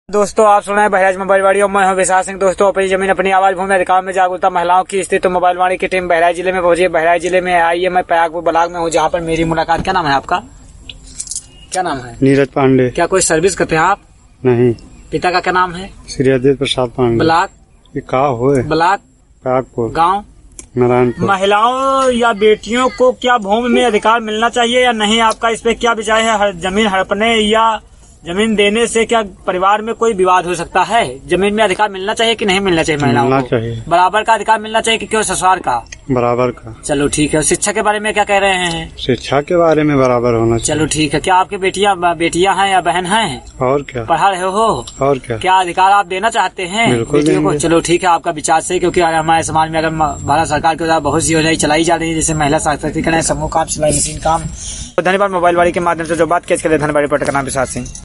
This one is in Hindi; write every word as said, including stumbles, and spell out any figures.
दोस्तों आप सुन रहे हैं बहराइच मोबाइल वाड़ी और मैं हूं विशाल सिंह। दोस्तों अपनी जमीन अपनी आवाज भूमि अधिकार में जागरूकता महिलाओं की स्थिति तो मोबाइल वाड़ी की टीम बहराइच जिले में पहुंची है। बहराइच जिले में आई है, मैं प्रयागपुर ब्लॉक में हूं जहां पर मेरी मुलाकात। क्या नाम है आपका? क्या नाम है? नीरज पांडे। क्या कोई सर्विस करते हैं आप? नहीं। पिता का क्या नाम है? श्री अद्वैत प्रसाद पांडे। ब्लॉक? ये का हुए ब्लॉक प्रयागपुर, गाँव नारायणपुर। महिलाओं या बेटियों को क्या भूमि में अधिकार मिलना चाहिए या नहीं? आपका इस पे क्या विचार है? हर जमीन हड़पने या जमीन देने से क्या परिवार में कोई विवाद हो सकता है? जमीन में अधिकार मिलना चाहिए कि नहीं मिलना चाहिए? महिलाओं मिलना को चाहिए। बराबर का अधिकार मिलना चाहिए कि क्यों ससुराल का? बराबर का। चलो ठीक है। शिक्षा के बारे में क्या कह रहे हैं? शिक्षा के बारे में बराबर होना चाहिए। चलो ठीक है। क्या आपकी बेटियां बेटियां हैं या बहन हैं? और क्या, पढ़ा रहे हो? और क्या, क्या अधिकार आप देना चाहते हैं बेटियों को? चलो ठीक है, आपका विचार सही, क्योंकि हमारे समाज में अगर भारत सरकार के द्वारा बहुत सी योजनाएं चलाई जा रही है, जैसे महिला सशक्तिकरण, समूह काम, सिलाई मशीन काम। धन्यवाद। मोबाइल वाड़ी के माध्यम से जो बात किया इसके लिए धन्यवाद। रिपोर्टर का नाम विशाल सिंह।